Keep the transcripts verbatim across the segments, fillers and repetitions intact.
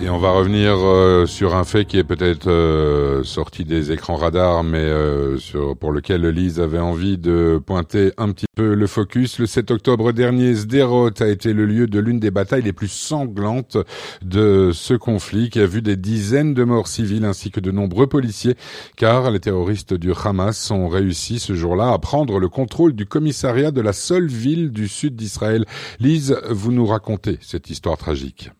Et on va revenir euh, sur un fait qui est peut-être euh, sorti des écrans radars, mais euh, sur, pour lequel Lise avait envie de pointer un petit peu le focus. Le sept octobre dernier, Sderot a été le lieu de l'une des batailles les plus sanglantes de ce conflit, qui a vu des dizaines de morts civiles ainsi que de nombreux policiers, car les terroristes du Hamas ont réussi ce jour-là à prendre le contrôle du commissariat de la seule ville du sud d'Israël. Lise, vous nous racontez cette histoire tragique.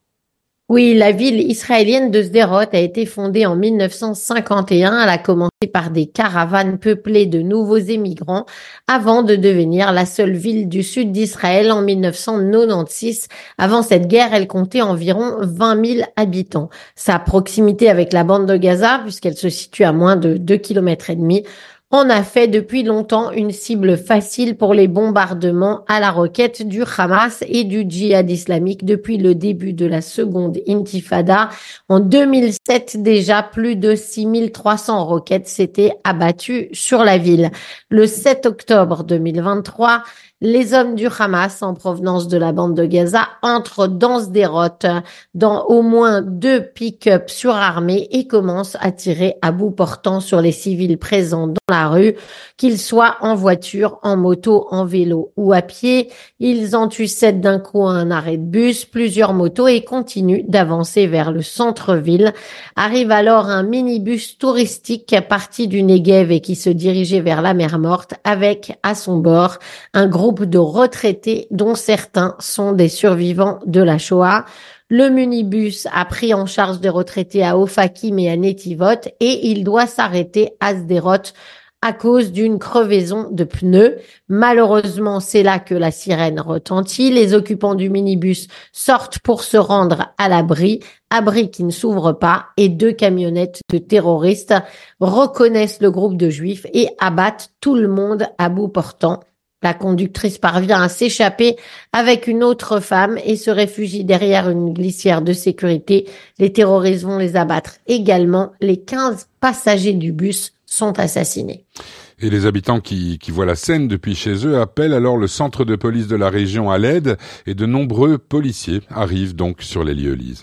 Oui, la ville israélienne de Sderot a été fondée en mille neuf cent cinquante et un. Elle a commencé par des caravanes peuplées de nouveaux émigrants avant de devenir la seule ville du sud d'Israël en mille neuf cent quatre-vingt-seize. Avant cette guerre, elle comptait environ vingt mille habitants. Sa proximité avec la bande de Gaza, puisqu'elle se situe à moins de deux kilomètres et demi, on a fait depuis longtemps une cible facile pour les bombardements à la roquette du Hamas et du djihad islamique depuis le début de la seconde intifada. En deux mille sept, déjà, plus de six mille trois cents roquettes s'étaient abattues sur la ville. Le sept octobre deux mille vingt-trois, les hommes du Hamas en provenance de la bande de Gaza entrent dans Sderot dans au moins deux pick-up surarmés et commencent à tirer à bout portant sur les civils présents dans la rue, qu'ils soient en voiture, en moto, en vélo ou à pied. Ils en tuent sept d'un coup à un arrêt de bus, plusieurs motos et continuent d'avancer vers le centre-ville. Arrive alors un minibus touristique parti du Negev et qui se dirigeait vers la mer Morte avec à son bord un groupe de retraités dont certains sont des survivants de la Shoah. Le minibus a pris en charge des retraités à Ofakim et à Netivot et il doit s'arrêter à Sderot à cause d'une crevaison de pneus. Malheureusement, c'est là que la sirène retentit. Les occupants du minibus sortent pour se rendre à l'abri, abri qui ne s'ouvre pas, et deux camionnettes de terroristes reconnaissent le groupe de juifs et abattent tout le monde à bout portant. La conductrice parvient à s'échapper avec une autre femme et se réfugie derrière une glissière de sécurité. Les terroristes vont les abattre également. Les quinze passagers du bus sont assassinés. Et les habitants qui, qui voient la scène depuis chez eux appellent alors le centre de police de la région à l'aide et de nombreux policiers arrivent donc sur les lieux, Lise.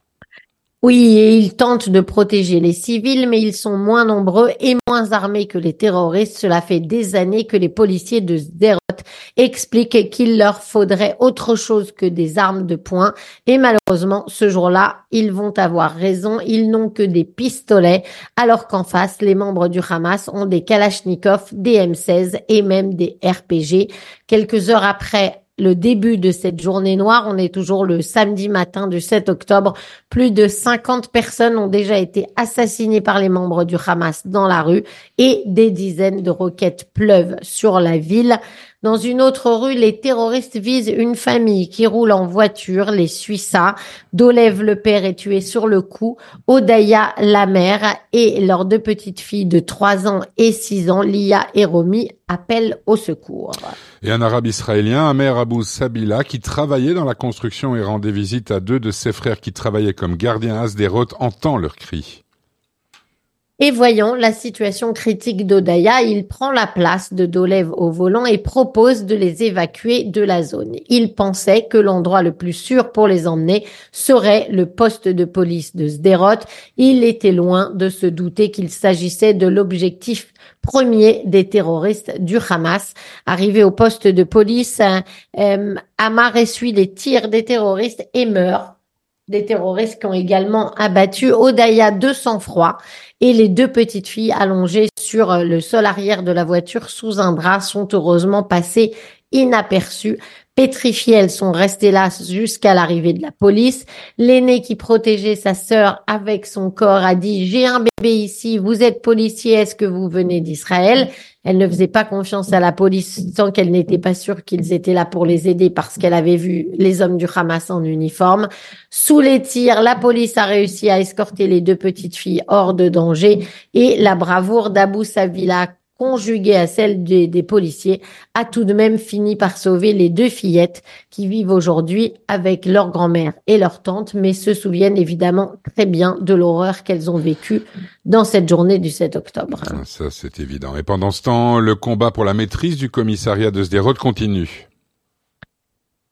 Oui, et ils tentent de protéger les civils, mais ils sont moins nombreux et moins armés que les terroristes. Cela fait des années que les policiers de Sderot expliquent qu'il leur faudrait autre chose que des armes de poing. Et malheureusement, ce jour-là, ils vont avoir raison. Ils n'ont que des pistolets, alors qu'en face, les membres du Hamas ont des Kalachnikov, des M seize et même des R P G. Quelques heures après le début de cette journée noire, on est toujours le samedi matin du sept octobre, plus de cinquante personnes ont déjà été assassinées par les membres du Hamas dans la rue et des dizaines de roquettes pleuvent sur la ville. Dans une autre rue, les terroristes visent une famille qui roule en voiture, les Suissas. Dolev, le père, est tué sur le coup. Odaya, la mère, et leurs deux petites filles de trois ans et six ans, Lia et Romy, appellent au secours. Et un arabe israélien, Amer Abou Sabila, qui travaillait dans la construction et rendait visite à deux de ses frères qui travaillaient comme gardiens à Sderot, entend leurs cris. Et voyant la situation critique d'Odaya, il prend la place de Dolev au volant et propose de les évacuer de la zone. Il pensait que l'endroit le plus sûr pour les emmener serait le poste de police de Sderot. Il était loin de se douter qu'il s'agissait de l'objectif premier des terroristes du Hamas. Arrivé au poste de police, euh, Amar essuie les tirs des terroristes et meurt. Des terroristes qui ont également abattu Odaya de sang-froid et les deux petites filles allongées sur le sol arrière de la voiture sous un drap sont heureusement passées inaperçues. Pétrifiées, elles sont restées là jusqu'à l'arrivée de la police. L'aînée qui protégeait sa sœur avec son corps a dit « J'ai un bébé ici, vous êtes policier, est-ce que vous venez d'Israël ?» Elle ne faisait pas confiance à la police tant qu'elle n'était pas sûre qu'ils étaient là pour les aider parce qu'elle avait vu les hommes du Hamas en uniforme. Sous les tirs, la police a réussi à escorter les deux petites filles hors de danger et la bravoure d'Abou Sabila, conjuguée à celle des, des policiers, a tout de même fini par sauver les deux fillettes qui vivent aujourd'hui avec leur grand-mère et leur tante, mais se souviennent évidemment très bien de l'horreur qu'elles ont vécue dans cette journée du sept octobre. Ça, c'est évident. Et pendant ce temps, le combat pour la maîtrise du commissariat de Sderot continue.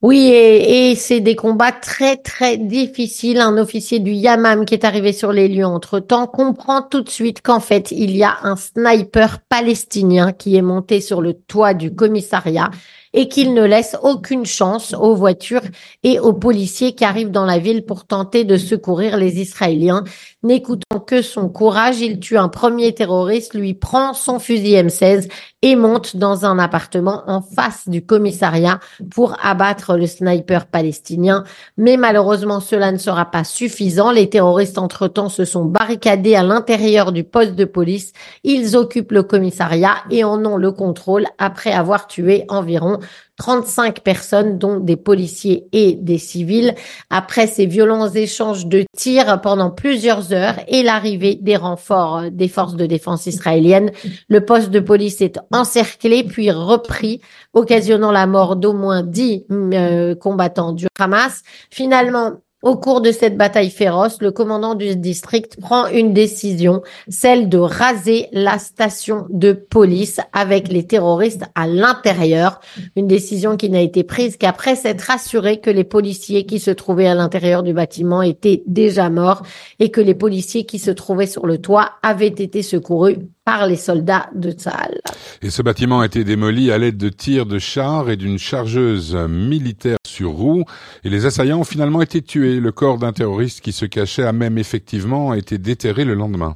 Oui, et, et c'est des combats très, très difficiles. Un officier du Yamam qui est arrivé sur les lieux entre-temps comprend tout de suite qu'en fait, il y a un sniper palestinien qui est monté sur le toit du commissariat et qu'il ne laisse aucune chance aux voitures et aux policiers qui arrivent dans la ville pour tenter de secourir les Israéliens. N'écoutant que son courage, il tue un premier terroriste, lui prend son fusil M seize et monte dans un appartement en face du commissariat pour abattre le sniper palestinien. Mais malheureusement, cela ne sera pas suffisant. Les terroristes, entre-temps, se sont barricadés à l'intérieur du poste de police. Ils occupent le commissariat et en ont le contrôle après avoir tué environ trente-cinq personnes, dont des policiers et des civils. Après ces violents échanges de tirs pendant plusieurs heures et l'arrivée des renforts des forces de défense israéliennes, le poste de police est encerclé puis repris, occasionnant la mort d'au moins dix euh, combattants du Hamas. Finalement, au cours de cette bataille féroce, le commandant du district prend une décision, celle de raser la station de police avec les terroristes à l'intérieur. Une décision qui n'a été prise qu'après s'être assuré que les policiers qui se trouvaient à l'intérieur du bâtiment étaient déjà morts et que les policiers qui se trouvaient sur le toit avaient été secourus par les soldats de Tsahal. Et ce bâtiment a été démoli à l'aide de tirs de chars et d'une chargeuse militaire sur roue. Et les assaillants ont finalement été tués. Le corps d'un terroriste qui se cachait a même effectivement été déterré le lendemain.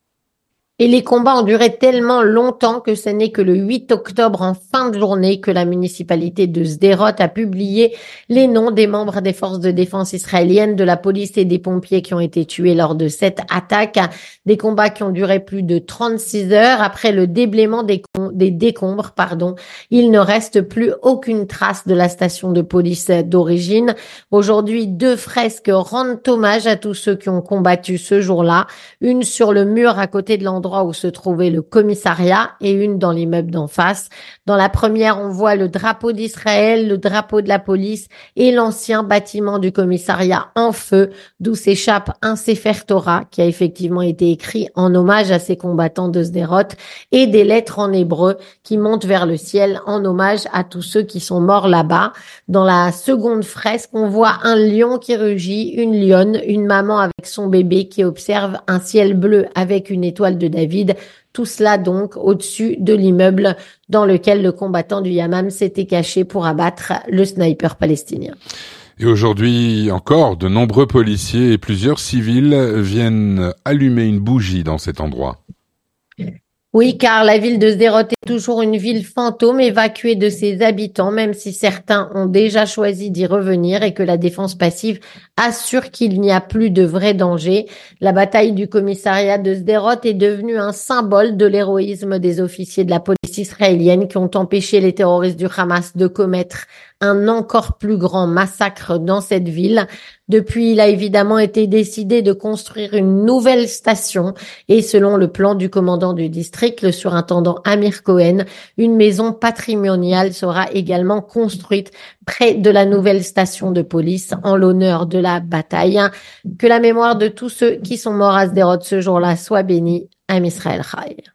Et les combats ont duré tellement longtemps que ce n'est que le huit octobre en fin de journée que la municipalité de Sderot a publié les noms des membres des forces de défense israéliennes, de la police et des pompiers qui ont été tués lors de cette attaque. Des combats qui ont duré plus de trente-six heures. Après le déblaiement des, des décombres, pardon, il ne reste plus aucune trace de la station de police d'origine. Aujourd'hui, deux fresques rendent hommage à tous ceux qui ont combattu ce jour-là. Une sur le mur à côté de l'endroit où se trouvait le commissariat et une dans l'immeuble d'en face. Dans la première, on voit le drapeau d'Israël, le drapeau de la police et l'ancien bâtiment du commissariat en feu, d'où s'échappe un Sefer Torah qui a effectivement été écrit en hommage à ces combattants de Sderot et des lettres en hébreu qui montent vers le ciel en hommage à tous ceux qui sont morts là-bas. Dans la seconde fresque, on voit un lion qui rugit, une lionne, une maman avec son bébé qui observe un ciel bleu avec une étoile de David. Tout cela donc au-dessus de l'immeuble dans lequel le combattant du Yamam s'était caché pour abattre le sniper palestinien. Et aujourd'hui encore, de nombreux policiers et plusieurs civils viennent allumer une bougie dans cet endroit. Oui, car la ville de Sderot est toujours une ville fantôme évacuée de ses habitants, même si certains ont déjà choisi d'y revenir et que la défense passive assure qu'il n'y a plus de vrai danger. La bataille du commissariat de Sderot est devenue un symbole de l'héroïsme des officiers de la police israélienne qui ont empêché les terroristes du Hamas de commettre un encore plus grand massacre dans cette ville. Depuis, il a évidemment été décidé de construire une nouvelle station et selon le plan du commandant du district, le surintendant Amir Cohen, une maison patrimoniale sera également construite près de la nouvelle station de police en l'honneur de la bataille. Que la mémoire de tous ceux qui sont morts à Sderot ce jour-là soit bénie. Am Israël Chai.